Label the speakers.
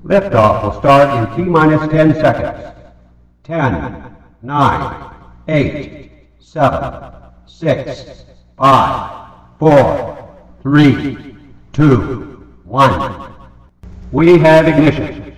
Speaker 1: Liftoff will start in T-minus 10 seconds. 10, 9, 8, 7, 6, 5, 4, 3, 2, 1. We have ignition.